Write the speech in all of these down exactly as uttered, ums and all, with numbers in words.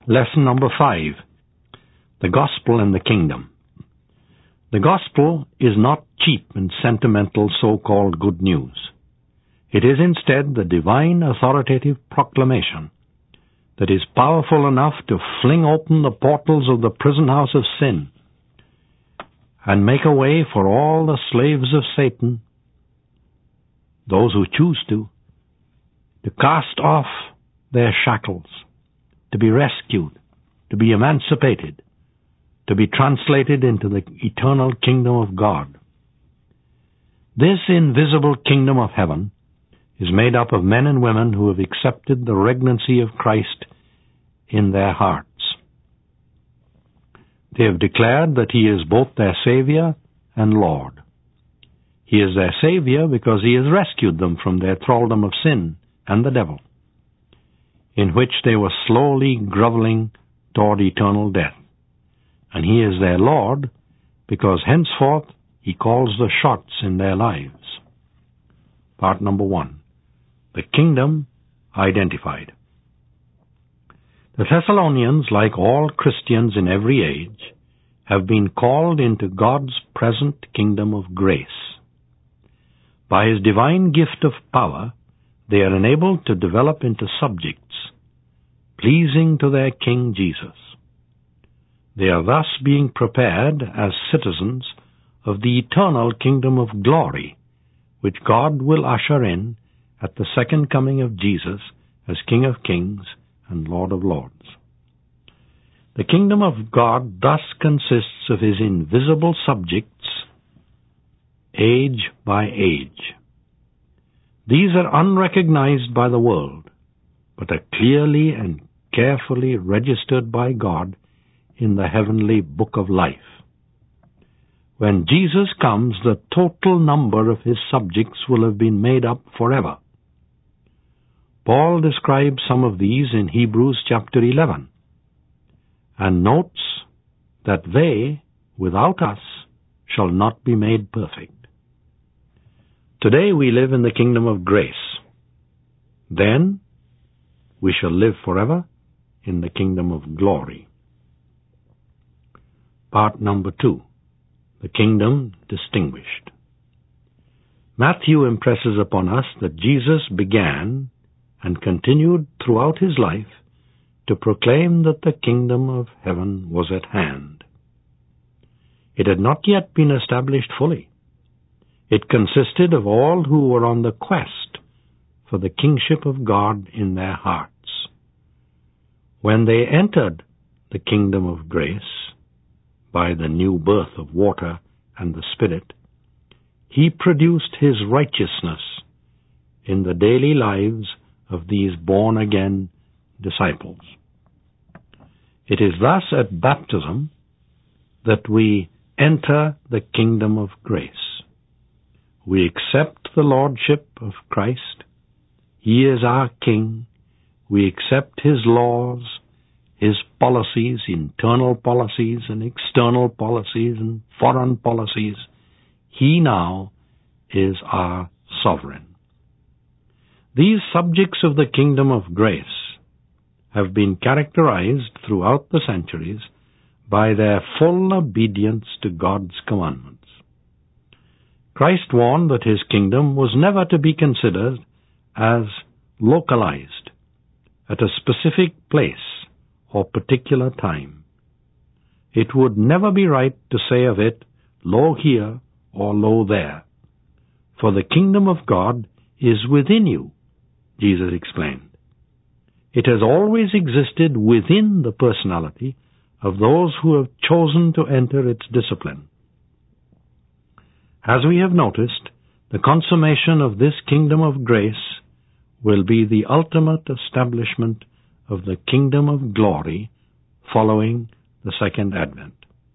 Lesson number five, the Gospel and the Kingdom. The Gospel is not cheap and sentimental so-called good news. It is instead the divine authoritative proclamation that is powerful enough to fling open the portals of the prison house of sin and make a way for all the slaves of Satan, those who choose to, to cast off their shackles, to be rescued, to be emancipated, to be translated into the eternal kingdom of God. This invisible kingdom of heaven is made up of men and women who have accepted the regnancy of Christ in their hearts. They have declared that He is both their Savior and Lord. He is their Savior because He has rescued them from their thraldom of sin and the devil, in which they were slowly groveling toward eternal death. And He is their Lord because henceforth He calls the shots in their lives. Part number one, the kingdom identified. The Thessalonians, like all Christians in every age, have been called into God's present kingdom of grace. By His divine gift of power, they are enabled to develop into subjects pleasing to their King Jesus. They are thus being prepared as citizens of the eternal kingdom of glory, which God will usher in at the second coming of Jesus as King of Kings and Lord of Lords. The kingdom of God thus consists of His invisible subjects, age by age. These are unrecognized by the world, but are clearly and carefully registered by God in the heavenly book of life. When Jesus comes, the total number of His subjects will have been made up forever. Paul describes some of these in Hebrews chapter eleven, and notes that they, without us, shall not be made perfect. Today we live in the kingdom of grace. Then we shall live forever in the kingdom of glory. Part number two, the kingdom distinguished. Matthew impresses upon us that Jesus began and continued throughout His life to proclaim that the kingdom of heaven was at hand. It had not yet been established fully. It consisted of all who were on the quest for the kingship of God in their hearts. When they entered the kingdom of grace by the new birth of water and the Spirit, He produced His righteousness in the daily lives of these born-again disciples. It is thus at baptism that we enter the kingdom of grace. We accept the lordship of Christ. He is our King. We accept His laws, His policies, internal policies and external policies and foreign policies. He now is our sovereign. These subjects of the kingdom of grace have been characterized throughout the centuries by their full obedience to God's commandments. Christ warned that His kingdom was never to be considered as localized at a specific place or particular time. It would never be right to say of it, lo here or lo there. For the kingdom of God is within you, Jesus explained. It has always existed within the personality of those who have chosen to enter its discipline. As we have noticed, the consummation of this kingdom of grace will be the ultimate establishment of the kingdom of glory following the second advent.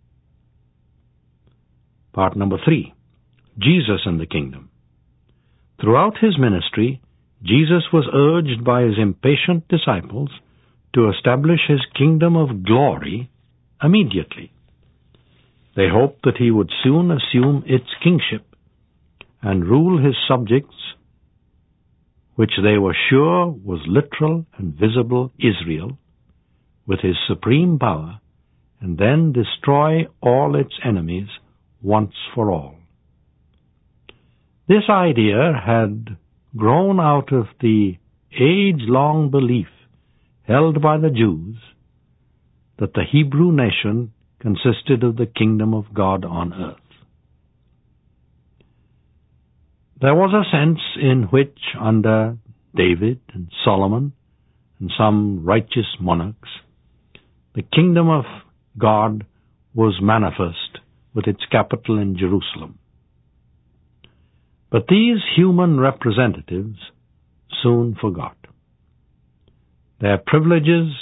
Part number three, Jesus and the kingdom. Throughout His ministry, Jesus was urged by His impatient disciples to establish His kingdom of glory immediately. They hoped that He would soon assume its kingship and rule His subjects, which they were sure was literal and visible Israel, with his supreme power and then destroy all its enemies once for all. This idea had grown out of the age-long belief held by the Jews that the Hebrew nation consisted of the kingdom of God on earth. There was a sense in which, under David and Solomon and some righteous monarchs, the kingdom of God was manifest with its capital in Jerusalem. But these human representatives soon forgot. Their privileges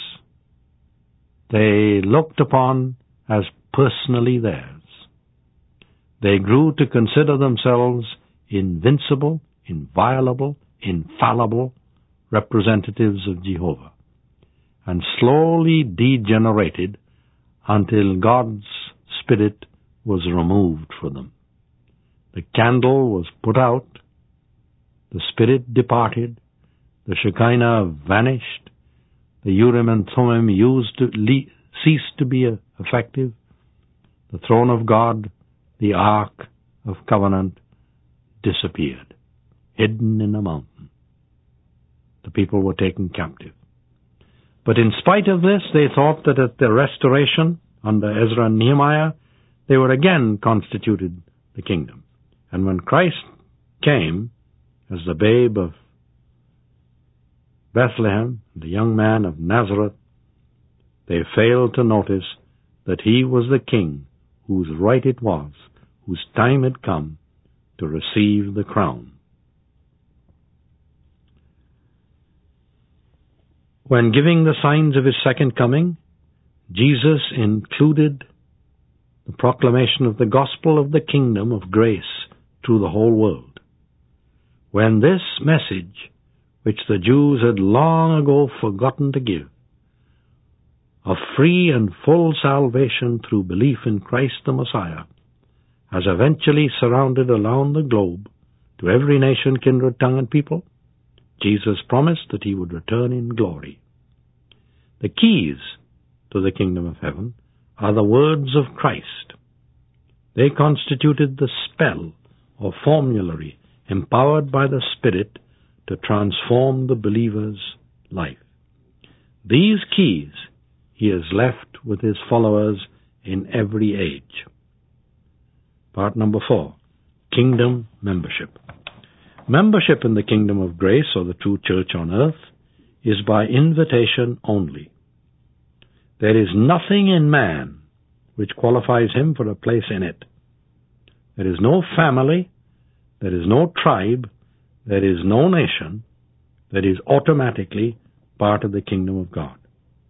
they looked upon as personally theirs. They grew to consider themselves invincible, inviolable, infallible representatives of Jehovah, and slowly degenerated until God's Spirit was removed from them. The candle was put out, the Spirit departed, the Shekinah vanished, the Urim and Thummim used to le- ceased to be effective, the throne of God, the Ark of Covenant, disappeared, hidden in a mountain. The people were taken captive. But in spite of this, they thought that at the restoration under Ezra and Nehemiah, they were again constituted the kingdom. And when Christ came as the babe of Bethlehem, the young man of Nazareth, they failed to notice that he was the king whose right it was, whose time had come to receive the crown. When giving the signs of his second coming, Jesus included the proclamation of the gospel of the kingdom of grace to the whole world. When this message, which the Jews had long ago forgotten to give, of free and full salvation through belief in Christ the Messiah, has eventually surrounded around the globe to every nation, kindred, tongue, and people, Jesus promised that he would return in glory. The keys to the kingdom of heaven are the words of Christ. They constituted the spell or formulary empowered by the Spirit to transform the believer's life. These keys he has left with his followers in every age. Part number four, Kingdom Membership. Membership in the kingdom of grace, or the true church on earth, is by invitation only. There is nothing in man which qualifies him for a place in it. There is no family, there is no tribe, there is no nation that is automatically part of the kingdom of God.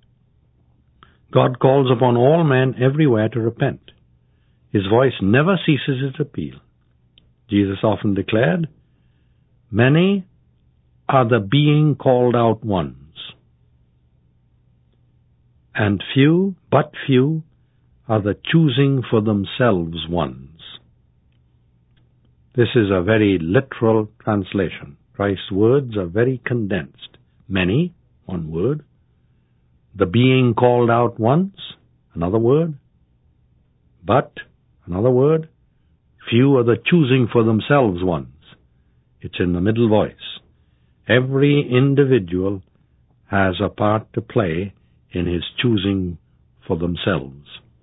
God calls upon all men everywhere to repent. His voice never ceases its appeal. Jesus often declared, "Many are the being called out ones, and few, but few, are the choosing for themselves ones." This is a very literal translation. Christ's words are very condensed. Many, one word. The being called out ones, another word. But, another word. Few are the choosing for themselves ones. It's in the middle voice. Every individual has a part to play in his choosing for themselves.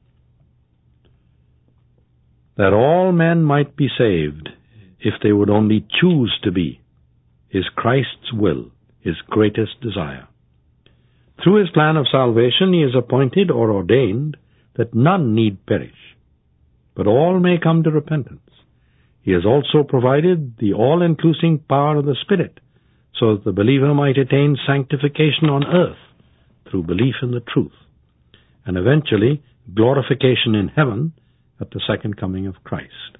That all men might be saved, if they would only choose to be, is Christ's will, his greatest desire. Through his plan of salvation, he has appointed or ordained that none need perish, but all may come to repentance. He has also provided the all-inclusive power of the Spirit, so that the believer might attain sanctification on earth through belief in the truth, and eventually glorification in heaven at the second coming of Christ.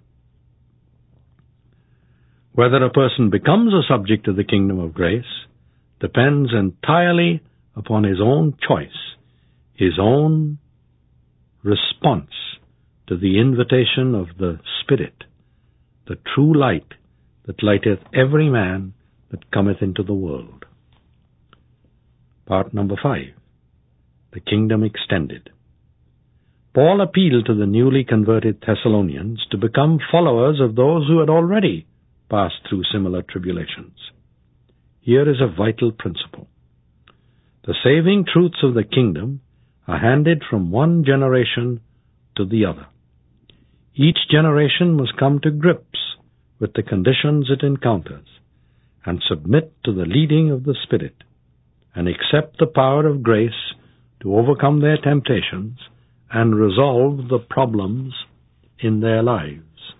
Whether a person becomes a subject of the kingdom of grace depends entirely upon his own choice, his own response to the invitation of the Spirit, the true light that lighteth every man that cometh into the world. Part number five, the kingdom extended. Paul appealed to the newly converted Thessalonians to become followers of those who had already passed through similar tribulations. Here is a vital principle. The saving truths of the kingdom are handed from one generation to the other. Each generation must come to grips with the conditions it encounters and submit to the leading of the Spirit and accept the power of grace to overcome their temptations and resolve the problems in their lives.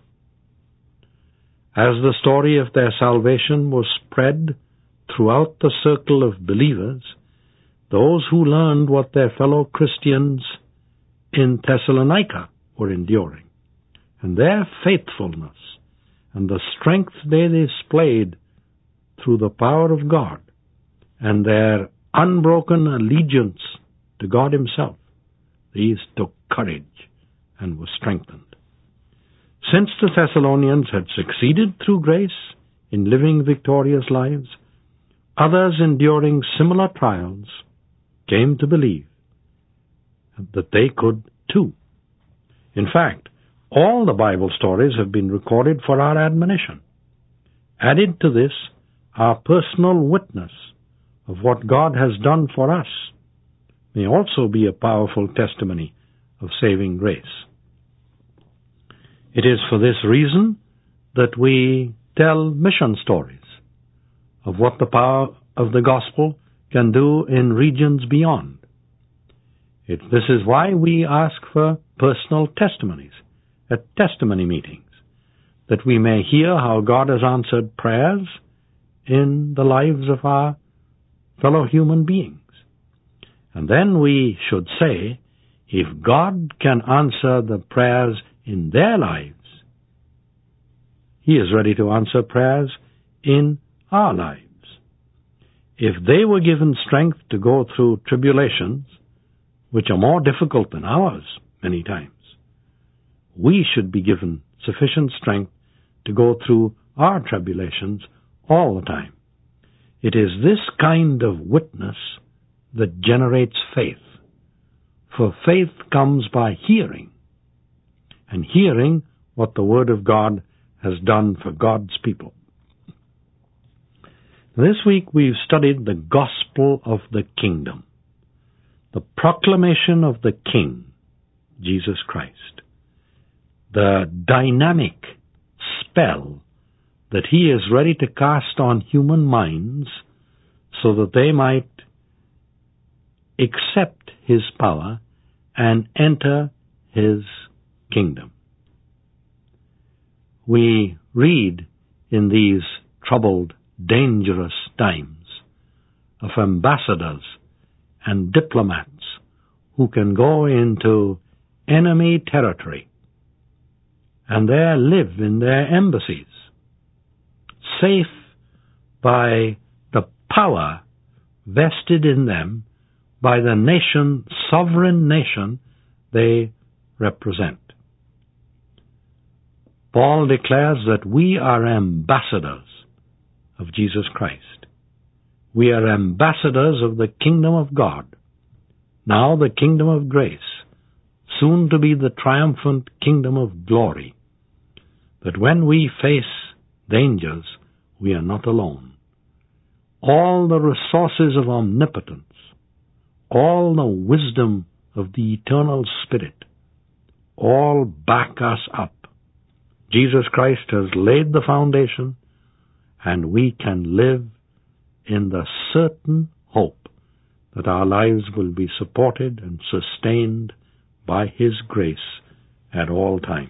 As the story of their salvation was spread throughout the circle of believers, those who learned what their fellow Christians in Thessalonica were enduring, and their faithfulness and the strength they displayed through the power of God and their unbroken allegiance to God Himself, these took courage and were strengthened. Since the Thessalonians had succeeded through grace in living victorious lives, others enduring similar trials came to believe that they could too. In fact, all the Bible stories have been recorded for our admonition. Added to this, our personal witness of what God has done for us may also be a powerful testimony of saving grace. It is for this reason that we tell mission stories of what the power of the gospel can do in regions beyond. It, this is why we ask for personal testimonies at testimony meetings, that we may hear how God has answered prayers in the lives of our fellow human beings. And then we should say, if God can answer the prayers in their lives, He is ready to answer prayers in our lives. If they were given strength to go through tribulations, which are more difficult than ours many times, we should be given sufficient strength to go through our tribulations all the time. It is this kind of witness that generates faith. For faith comes by hearing, and hearing what the Word of God has done for God's people. This week we've studied the gospel of the kingdom, the proclamation of the King, Jesus Christ, the dynamic spell that He is ready to cast on human minds so that they might accept His power and enter His kingdom. We read in these troubled, dangerous times of ambassadors and diplomats who can go into enemy territory and there live in their embassies, safe by the power vested in them by the nation, sovereign nation they represent. Paul declares that we are ambassadors of Jesus Christ. We are ambassadors of the kingdom of God, now the kingdom of grace, soon to be the triumphant kingdom of glory, that when we face dangers, we are not alone. All the resources of omnipotence, all the wisdom of the eternal Spirit, all back us up. Jesus Christ has laid the foundation, and we can live in the certain hope that our lives will be supported and sustained by His grace at all times.